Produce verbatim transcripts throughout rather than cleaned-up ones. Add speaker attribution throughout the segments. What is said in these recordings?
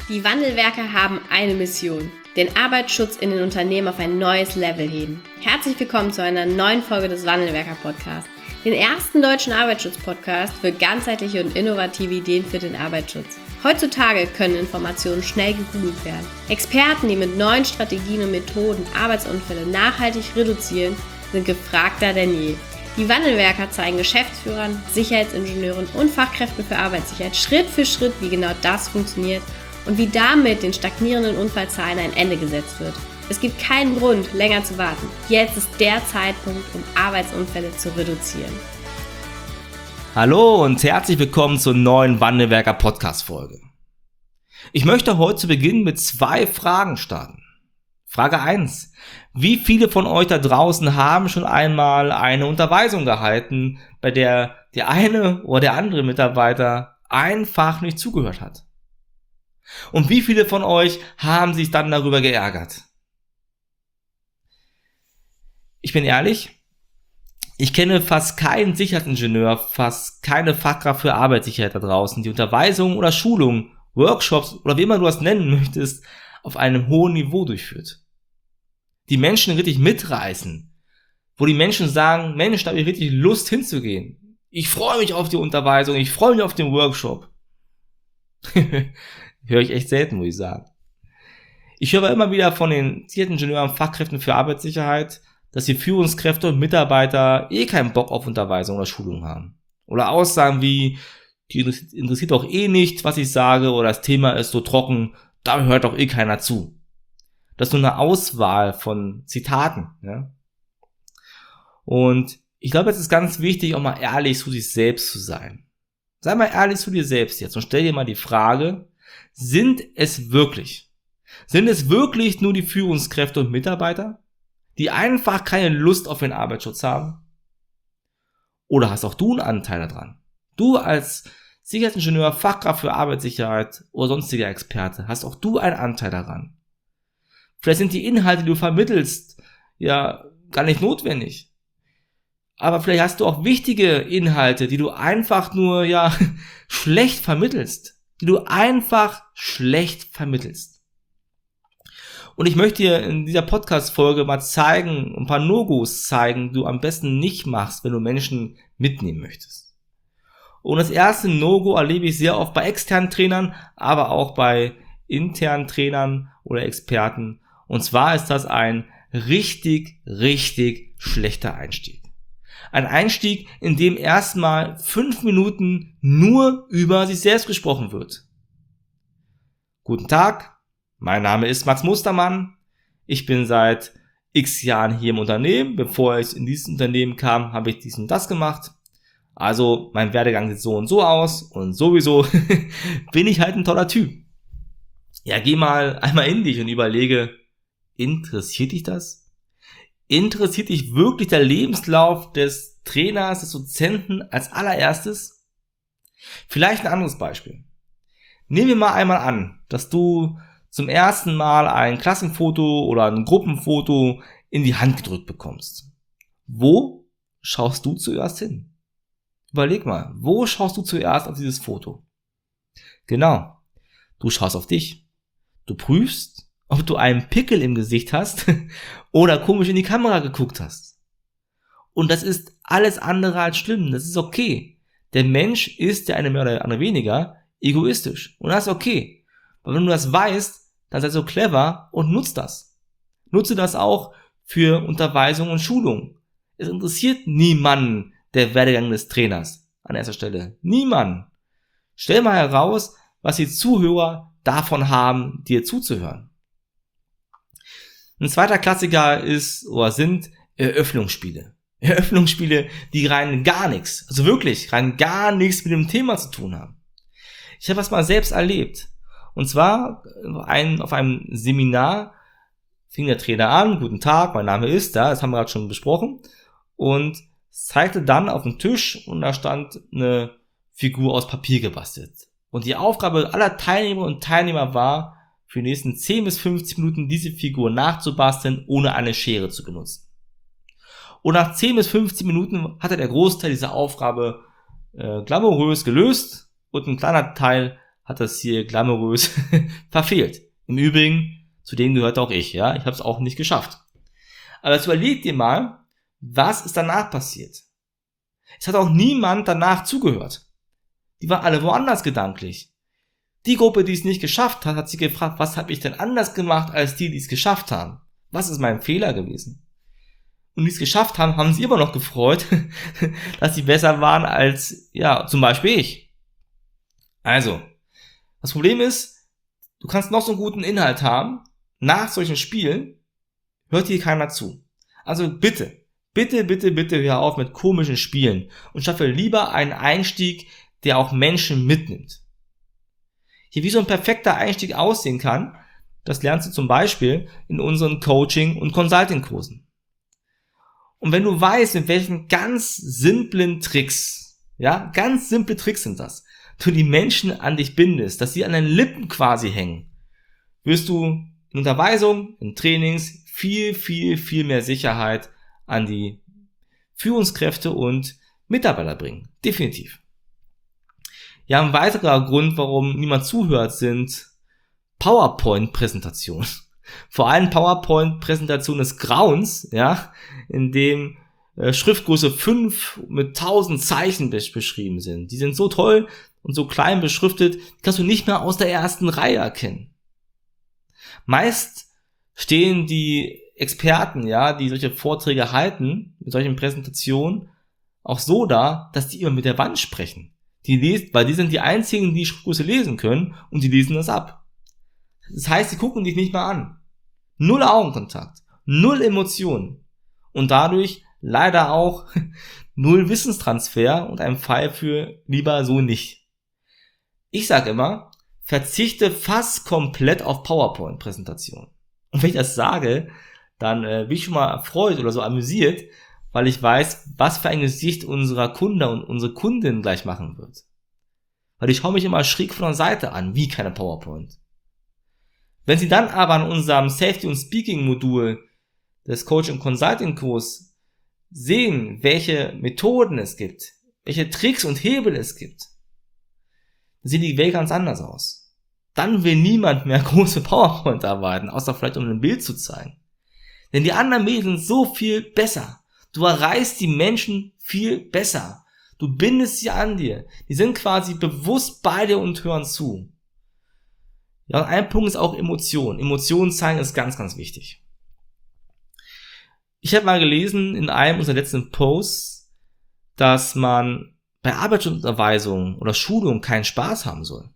Speaker 1: Die Wandelwerker haben eine Mission: den Arbeitsschutz in den Unternehmen auf ein neues Level heben. Herzlich willkommen zu einer neuen Folge des Wandelwerker-Podcasts, den ersten deutschen Arbeitsschutz-Podcast für ganzheitliche und innovative Ideen für den Arbeitsschutz. Heutzutage können Informationen schnell gegoogelt werden. Experten, die mit neuen Strategien und Methoden Arbeitsunfälle nachhaltig reduzieren, sind gefragter denn je. Die Wandelwerker zeigen Geschäftsführern, Sicherheitsingenieuren und Fachkräften für Arbeitssicherheit Schritt für Schritt, wie genau das funktioniert und wie damit den stagnierenden Unfallzahlen ein Ende gesetzt wird. Es gibt keinen Grund, länger zu warten. Jetzt ist der Zeitpunkt, um Arbeitsunfälle zu reduzieren.
Speaker 2: Hallo und herzlich willkommen zur neuen Wandelwerker Podcast-Folge. Ich möchte heute zu Beginn mit zwei Fragen starten. Frage eins. Wie viele von euch da draußen haben schon einmal eine Unterweisung gehalten, bei der der eine oder der andere Mitarbeiter einfach nicht zugehört hat? Und wie viele von euch haben sich dann darüber geärgert? Ich bin ehrlich, ich kenne fast keinen Sicherheitsingenieur, fast keine Fachkraft für Arbeitssicherheit da draußen, die Unterweisungen oder Schulungen, Workshops oder wie immer du das nennen möchtest, auf einem hohen Niveau durchführt. Die Menschen richtig mitreißen, wo die Menschen sagen, Mensch, da habe ich richtig Lust hinzugehen. Ich freue mich auf die Unterweisung, ich freue mich auf den Workshop. Höre ich echt selten, muss ich sagen. Ich höre aber immer wieder von den Sicherheitsingenieuren, Fachkräften für Arbeitssicherheit, dass die Führungskräfte und Mitarbeiter eh keinen Bock auf Unterweisung oder Schulung haben. Oder Aussagen wie, die interessiert doch eh nicht, was ich sage, oder das Thema ist so trocken, da hört doch eh keiner zu. Das ist nur eine Auswahl von Zitaten. Ja? Und ich glaube, es ist ganz wichtig, auch mal ehrlich zu sich selbst zu sein. Sei mal ehrlich zu dir selbst jetzt und stell dir mal die Frage, sind es wirklich, sind es wirklich nur die Führungskräfte und Mitarbeiter, die einfach keine Lust auf den Arbeitsschutz haben? Oder hast auch du einen Anteil daran? Du als Sicherheitsingenieur, Fachkraft für Arbeitssicherheit oder sonstiger Experte, hast auch du einen Anteil daran? Vielleicht sind die Inhalte, die du vermittelst, ja gar nicht notwendig. Aber vielleicht hast du auch wichtige Inhalte, die du einfach nur ja schlecht vermittelst. Die du einfach schlecht vermittelst. Und ich möchte dir in dieser Podcast-Folge mal zeigen, ein paar No-Gos zeigen, die du am besten nicht machst, wenn du Menschen mitnehmen möchtest. Und das erste No-Go erlebe ich sehr oft bei externen Trainern, aber auch bei internen Trainern oder Experten. Und zwar ist das ein richtig, richtig schlechter Einstieg. Ein Einstieg, in dem erstmal fünf Minuten nur über sich selbst gesprochen wird. Guten Tag, mein Name ist Max Mustermann. Ich bin seit x Jahren hier im Unternehmen. Bevor ich in dieses Unternehmen kam, habe ich dies und das gemacht. Also mein Werdegang sieht so und so aus und sowieso bin ich halt ein toller Typ. Ja, geh mal einmal in dich und überlege, interessiert dich das? Interessiert dich wirklich der Lebenslauf des Trainers, des Dozenten als allererstes? Vielleicht ein anderes Beispiel. Nehmen wir mal einmal an, dass du zum ersten Mal ein Klassenfoto oder ein Gruppenfoto in die Hand gedrückt bekommst. Wo schaust du zuerst hin? Überleg mal, wo schaust du zuerst auf dieses Foto? Genau, du schaust auf dich. Du prüfst, ob du einen Pickel im Gesicht hast oder komisch in die Kamera geguckt hast. Und das ist alles andere als schlimm, das ist okay. Der Mensch ist, der eine mehr oder andere weniger, egoistisch. Und das ist okay. Aber wenn du das weißt, dann sei so clever und nutzt das. Nutze das auch für Unterweisung und Schulung. Es interessiert niemanden der Werdegang des Trainers an erster Stelle. Niemanden. Stell mal heraus, was die Zuhörer davon haben, dir zuzuhören. Ein zweiter Klassiker ist oder sind Eröffnungsspiele. Eröffnungsspiele, die rein gar nichts, also wirklich rein gar nichts mit dem Thema zu tun haben. Ich habe das mal selbst erlebt. Und zwar ein, auf einem Seminar fing der Trainer an, guten Tag, mein Name ist da, das haben wir gerade schon besprochen, und zeigte dann auf den Tisch und da stand eine Figur aus Papier gebastelt. Und die Aufgabe aller Teilnehmer und Teilnehmer war, für die nächsten zehn bis fünfzehn Minuten diese Figur nachzubasteln, ohne eine Schere zu benutzen. Und nach zehn bis fünfzehn Minuten hatte der Großteil dieser Aufgabe äh, glamourös gelöst und ein kleiner Teil hat das hier glamourös verfehlt. Im Übrigen, zu denen gehört auch ich, ja. Ich habe es auch nicht geschafft. Aber jetzt überleg dir mal, was ist danach passiert? Es hat auch niemand danach zugehört. Die waren alle woanders gedanklich. Die Gruppe, die es nicht geschafft hat, hat sich gefragt, was habe ich denn anders gemacht als die, die es geschafft haben? Was ist mein Fehler gewesen? Und die es geschafft haben, haben sich immer noch gefreut, dass sie besser waren als, ja, zum Beispiel ich. Also, das Problem ist, du kannst noch so einen guten Inhalt haben, nach solchen Spielen hört hier keiner zu. Also bitte, bitte, bitte, bitte hör auf mit komischen Spielen und schaffe lieber einen Einstieg, der auch Menschen mitnimmt. Hier, wie so ein perfekter Einstieg aussehen kann, das lernst du zum Beispiel in unseren Coaching- und Consulting-Kursen. Und wenn du weißt, mit welchen ganz simplen Tricks, ja, ganz simple Tricks sind das, du die Menschen an dich bindest, dass sie an deinen Lippen quasi hängen, wirst du in Unterweisung, in Trainings viel, viel, viel mehr Sicherheit an die Führungskräfte und Mitarbeiter bringen. Definitiv. Ja, ein weiterer Grund, warum niemand zuhört, sind PowerPoint-Präsentationen. Vor allem PowerPoint-Präsentationen des Grauens, ja, in dem äh, Schriftgröße fünf mit tausend Zeichen besch- beschrieben sind. Die sind so toll und so klein beschriftet, die kannst du nicht mehr aus der ersten Reihe erkennen. Meist stehen die Experten, ja, die solche Vorträge halten, mit solchen Präsentationen, auch so da, dass die immer mit der Wand sprechen. Die lesen, weil die sind die einzigen, die Schriftgröße lesen können und die lesen das ab. Das heißt, sie gucken dich nicht mal an. Null Augenkontakt, null Emotionen und dadurch leider auch null Wissenstransfer und ein Fall für lieber so nicht. Ich sage immer, verzichte fast komplett auf PowerPoint-Präsentationen. Und wenn ich das sage, dann äh, bin ich schon mal erfreut oder so amüsiert, weil ich weiß, was für ein Gesicht unserer Kunde und unsere Kundin gleich machen wird. Weil ich schaue mich immer schräg von der Seite an, wie keine PowerPoint. Wenn Sie dann aber an unserem Safety- und Speaking-Modul des Coaching- und Consulting-Kurs sehen, welche Methoden es gibt, welche Tricks und Hebel es gibt, dann sieht die Welt ganz anders aus. Dann will niemand mehr große PowerPoint arbeiten, außer vielleicht um ein Bild zu zeigen. Denn die anderen Medien sind so viel besser. Du erreichst die Menschen viel besser. Du bindest sie an dir. Die sind quasi bewusst bei dir und hören zu. Ja, und ein Punkt ist auch Emotionen. Emotionen zeigen ist ganz, ganz wichtig. Ich habe mal gelesen in einem unserer letzten Posts, dass man bei Arbeitsschutzunterweisungen oder Schulungen keinen Spaß haben soll.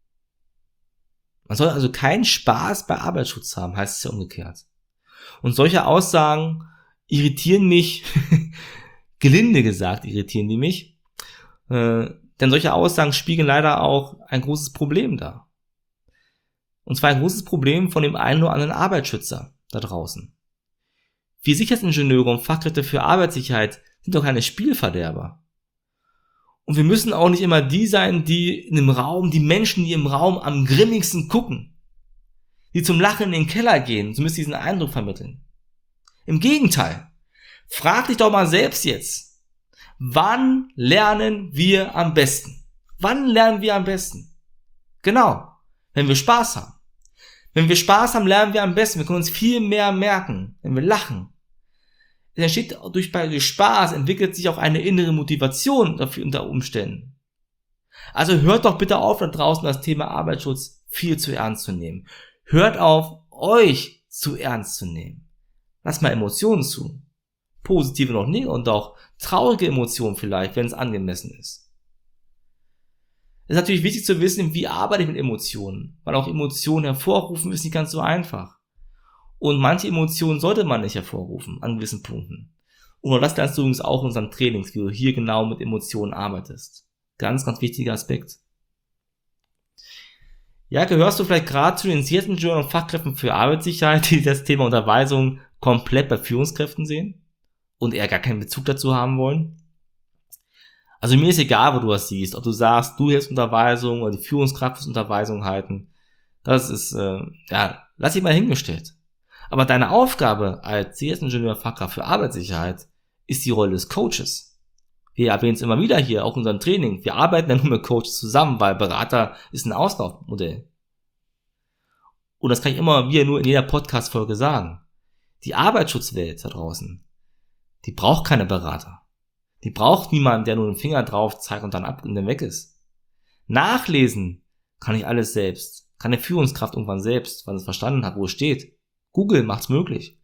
Speaker 2: Man soll also keinen Spaß bei Arbeitsschutz haben, heißt es ja umgekehrt. Und solche Aussagen irritieren mich, gelinde gesagt irritieren die mich, äh, denn solche Aussagen spiegeln leider auch ein großes Problem dar. Und zwar ein großes Problem von dem einen oder anderen Arbeitsschützer da draußen. Wir Sicherheitsingenieure und Fachkräfte für Arbeitssicherheit sind doch keine Spielverderber. Und wir müssen auch nicht immer die sein, die in dem Raum, die Menschen, die im Raum am grimmigsten gucken, die zum Lachen in den Keller gehen, zumindest diesen Eindruck vermitteln. Im Gegenteil, frag dich doch mal selbst jetzt, wann lernen wir am besten? Wann lernen wir am besten? Genau, wenn wir Spaß haben. Wenn wir Spaß haben, lernen wir am besten. Wir können uns viel mehr merken, wenn wir lachen. Es entsteht durch, durch Spaß, entwickelt sich auch eine innere Motivation dafür unter Umständen. Also hört doch bitte auf, da draußen das Thema Arbeitsschutz viel zu ernst zu nehmen. Hört auf, euch zu ernst zu nehmen. Lasst mal Emotionen zu. Positive noch nicht und auch traurige Emotionen vielleicht, wenn es angemessen ist. Es ist natürlich wichtig zu wissen, wie arbeite ich mit Emotionen, weil auch Emotionen hervorrufen ist nicht ganz so einfach. Und manche Emotionen sollte man nicht hervorrufen an gewissen Punkten. Und das lernst du übrigens auch in unseren Trainings, wie du hier genau mit Emotionen arbeitest. Ganz, ganz wichtiger Aspekt. Ja, gehörst du vielleicht gerade zu den Sicherheitsingenieuren und Fachkräften für Arbeitssicherheit, die das Thema Unterweisung komplett bei Führungskräften sehen und eher gar keinen Bezug dazu haben wollen? Also mir ist egal, wo du das siehst, ob du sagst, du hältst Unterweisung oder die Führungskraft muss Unterweisung halten. Das ist, äh, ja, lass dich mal hingestellt. Aber deine Aufgabe als Sicherheitsingenieur, Fachkraft für Arbeitssicherheit ist die Rolle des Coaches. Wir erwähnen es immer wieder hier, auch in unserem Training. Wir arbeiten ja nur mit Coaches zusammen, weil Berater ist ein Auslaufmodell. Und das kann ich immer wieder nur in jeder Podcast-Folge sagen. Die Arbeitsschutzwelt da draußen, die braucht keine Berater. Die braucht niemanden, der nur den Finger drauf zeigt und dann ab und dann weg ist. Nachlesen kann ich alles selbst. Kann eine Führungskraft irgendwann selbst, weil es verstanden hat, wo es steht. Google macht's möglich.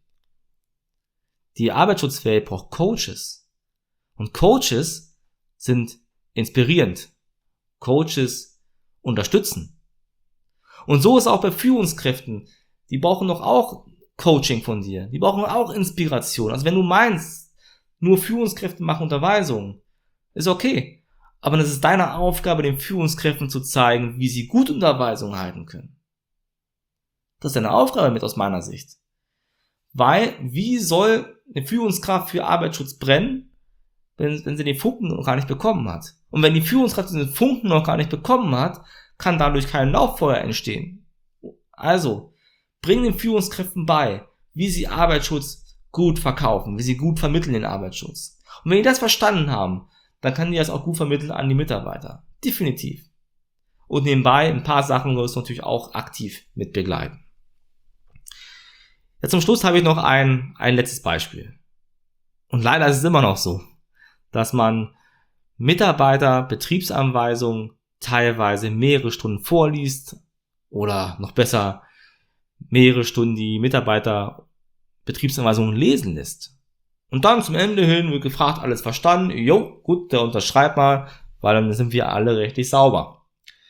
Speaker 2: Die Arbeitsschutzwelt braucht Coaches. Und Coaches sind inspirierend. Coaches unterstützen. Und so ist auch bei Führungskräften. Die brauchen doch auch Coaching von dir. Die brauchen auch Inspiration. Also wenn du meinst, nur Führungskräfte machen Unterweisung, ist okay. Aber es ist deine Aufgabe, den Führungskräften zu zeigen, wie sie gut Unterweisung halten können. Das ist deine Aufgabe mit aus meiner Sicht. Weil, wie soll eine Führungskraft für Arbeitsschutz brennen, wenn, wenn sie den Funken noch gar nicht bekommen hat? Und wenn die Führungskraft den Funken noch gar nicht bekommen hat, kann dadurch kein Lauffeuer entstehen. Also, bring den Führungskräften bei, wie sie Arbeitsschutz gut verkaufen, wie sie gut vermitteln den Arbeitsschutz. Und wenn die das verstanden haben, dann kann die das auch gut vermitteln an die Mitarbeiter. Definitiv. Und nebenbei ein paar Sachen sollst du natürlich auch aktiv mit begleiten. Ja, zum Schluss habe ich noch ein, ein letztes Beispiel. Und leider ist es immer noch so, dass man Mitarbeiter Betriebsanweisungen teilweise mehrere Stunden vorliest oder noch besser mehrere Stunden die Mitarbeiter Betriebsanweisungen lesen lässt. Und dann zum Ende hin wird gefragt, alles verstanden? Jo, gut, der unterschreibt mal, weil dann sind wir alle rechtlich sauber.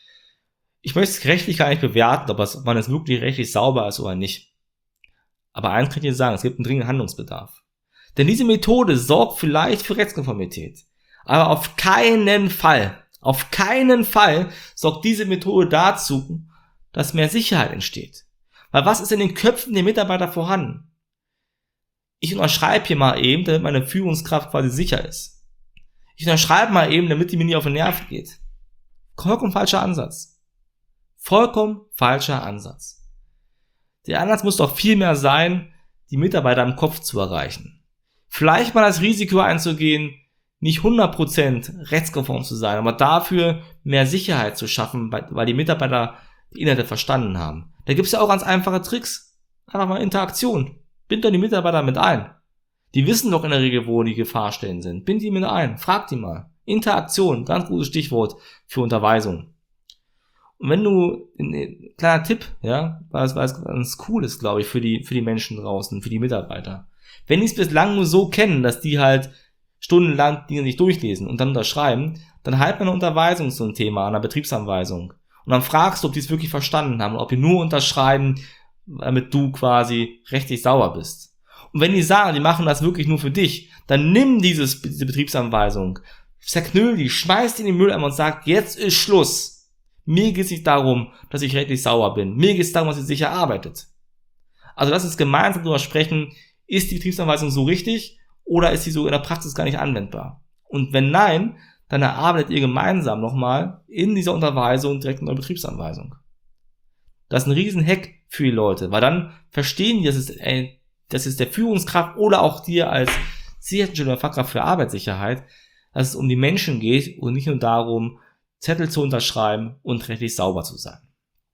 Speaker 2: Ich möchte es rechtlich gar nicht bewerten, ob man es wirklich rechtlich sauber ist oder nicht. Aber eins kann ich dir sagen, es gibt einen dringenden Handlungsbedarf. Denn diese Methode sorgt vielleicht für Rechtskonformität. Aber auf keinen Fall, auf keinen Fall sorgt diese Methode dazu, dass mehr Sicherheit entsteht. Weil was ist in den Köpfen der Mitarbeiter vorhanden? Ich unterschreibe hier mal eben, damit meine Führungskraft quasi sicher ist. Ich unterschreibe mal eben, damit die mir nicht auf den Nerv geht. Vollkommen falscher Ansatz. Vollkommen falscher Ansatz. Der Ansatz muss doch viel mehr sein, die Mitarbeiter im Kopf zu erreichen. Vielleicht mal das Risiko einzugehen, nicht hundert Prozent rechtskonform zu sein, aber dafür mehr Sicherheit zu schaffen, weil die Mitarbeiter die Inhalte verstanden haben. Da gibt's ja auch ganz einfache Tricks. Einfach mal Interaktion. Bind doch die Mitarbeiter mit ein. Die wissen doch in der Regel, wo die Gefahrstellen sind. Bind die mit ein. Frag die mal. Interaktion, ganz gutes Stichwort für Unterweisung. Und wenn du, ein kleiner Tipp, ja, weil es, weil es ganz cool ist, glaube ich, für die, für die Menschen draußen, für die Mitarbeiter. Wenn die es bislang nur so kennen, dass die halt stundenlang Dinge nicht durchlesen und dann unterschreiben, dann halt mal eine Unterweisung zu einem Thema, einer Betriebsanweisung. Und dann fragst du, ob die es wirklich verstanden haben, ob die nur unterschreiben, damit du quasi rechtlich sauber bist. Und wenn die sagen, die machen das wirklich nur für dich, dann nimm dieses, diese Betriebsanweisung, zerknüll die, schmeiß die in den Mülleimer und sag, jetzt ist Schluss. Mir geht es nicht darum, dass ich rechtlich sauber bin. Mir geht es darum, dass ihr sicher arbeitet. Also lass uns gemeinsam darüber sprechen, ist die Betriebsanweisung so richtig oder ist sie so in der Praxis gar nicht anwendbar? Und wenn nein, dann erarbeitet ihr gemeinsam nochmal in dieser Unterweisung direkt eine Betriebsanweisung. Das ist ein riesen Hack für die Leute, weil dann verstehen die, dass es, ey, dass es der Führungskraft oder auch dir als Sicherheitsingenieur, Fachkraft für Arbeitssicherheit, dass es um die Menschen geht und nicht nur darum, Zettel zu unterschreiben und rechtlich sauber zu sein.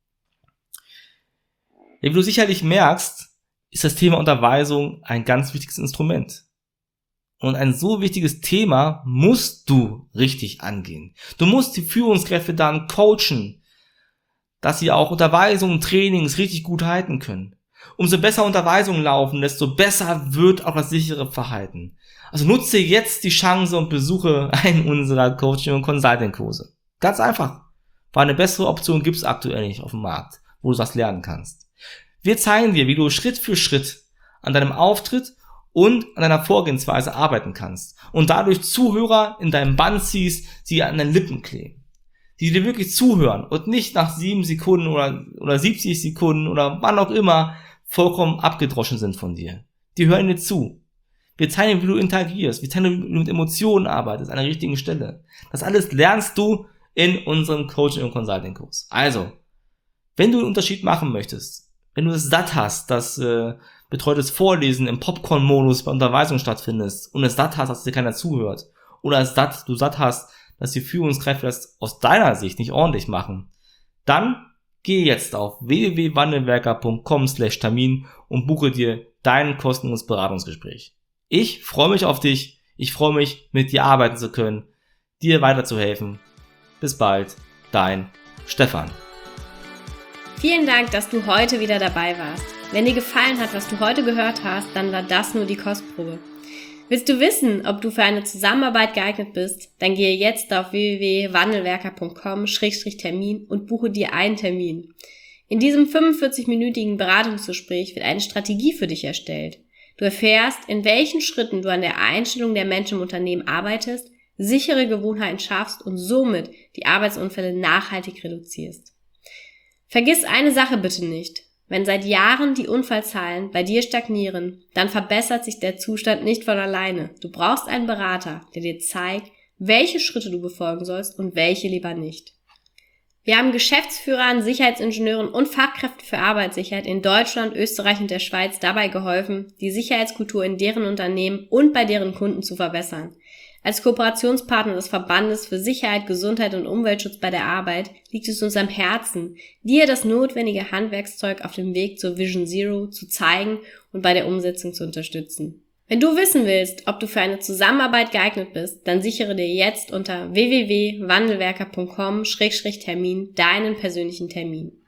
Speaker 2: Ja, wie du sicherlich merkst, ist das Thema Unterweisung ein ganz wichtiges Instrument. Und ein so wichtiges Thema musst du richtig angehen. Du musst die Führungskräfte dann coachen, dass sie auch Unterweisungen, Trainings richtig gut halten können. Umso besser Unterweisungen laufen, desto besser wird auch das sichere Verhalten. Also nutze jetzt die Chance und besuche einen unserer Coaching- und Consulting-Kurse. Ganz einfach, weil eine bessere Option gibt es aktuell nicht auf dem Markt, wo du das lernen kannst. Wir zeigen dir, wie du Schritt für Schritt an deinem Auftritt und an deiner Vorgehensweise arbeiten kannst und dadurch Zuhörer in deinem Band ziehst, die an deinen Lippen kleben. Die dir wirklich zuhören und nicht nach sieben Sekunden oder, oder siebzig Sekunden oder wann auch immer vollkommen abgedroschen sind von dir. Die hören dir zu. Wir zeigen dir, wie du interagierst. Wir zeigen dir, wie du mit Emotionen arbeitest an der richtigen Stelle. Das alles lernst du in unserem Coaching- und Consulting-Kurs. Also, wenn du einen Unterschied machen möchtest, wenn du es satt hast, dass äh, betreutes Vorlesen im Popcorn-Modus bei Unterweisung stattfindet und es satt hast, dass dir keiner zuhört oder satt, du satt hast, dass die Führungskräfte das aus deiner Sicht nicht ordentlich machen, dann geh jetzt auf w w w punkt wandelwerker punkt com slash Termin und buche dir dein kostenloses Beratungsgespräch. Ich freue mich auf dich, ich freue mich, mit dir arbeiten zu können, dir weiterzuhelfen. Bis bald, dein Stefan.
Speaker 1: Vielen Dank, dass du heute wieder dabei warst. Wenn dir gefallen hat, was du heute gehört hast, dann war das nur die Kostprobe. Willst du wissen, ob du für eine Zusammenarbeit geeignet bist? Dann gehe jetzt auf w w w punkt wandelwerker punkt com slash Termin und buche dir einen Termin. In diesem fünfundvierzig-minütigen Beratungsgespräch wird eine Strategie für dich erstellt. Du erfährst, in welchen Schritten du an der Einstellung der Menschen im Unternehmen arbeitest, sichere Gewohnheiten schaffst und somit die Arbeitsunfälle nachhaltig reduzierst. Vergiss eine Sache bitte nicht. Wenn seit Jahren die Unfallzahlen bei dir stagnieren, dann verbessert sich der Zustand nicht von alleine. Du brauchst einen Berater, der dir zeigt, welche Schritte du befolgen sollst und welche lieber nicht. Wir haben Geschäftsführern, Sicherheitsingenieuren und Fachkräften für Arbeitssicherheit in Deutschland, Österreich und der Schweiz dabei geholfen, die Sicherheitskultur in deren Unternehmen und bei deren Kunden zu verbessern. Als Kooperationspartner des Verbandes für Sicherheit, Gesundheit und Umweltschutz bei der Arbeit liegt es uns am Herzen, dir das notwendige Handwerkszeug auf dem Weg zur Vision Zero zu zeigen und bei der Umsetzung zu unterstützen. Wenn du wissen willst, ob du für eine Zusammenarbeit geeignet bist, dann sichere dir jetzt unter w w w punkt wandelwerker punkt com slash Termin deinen persönlichen Termin.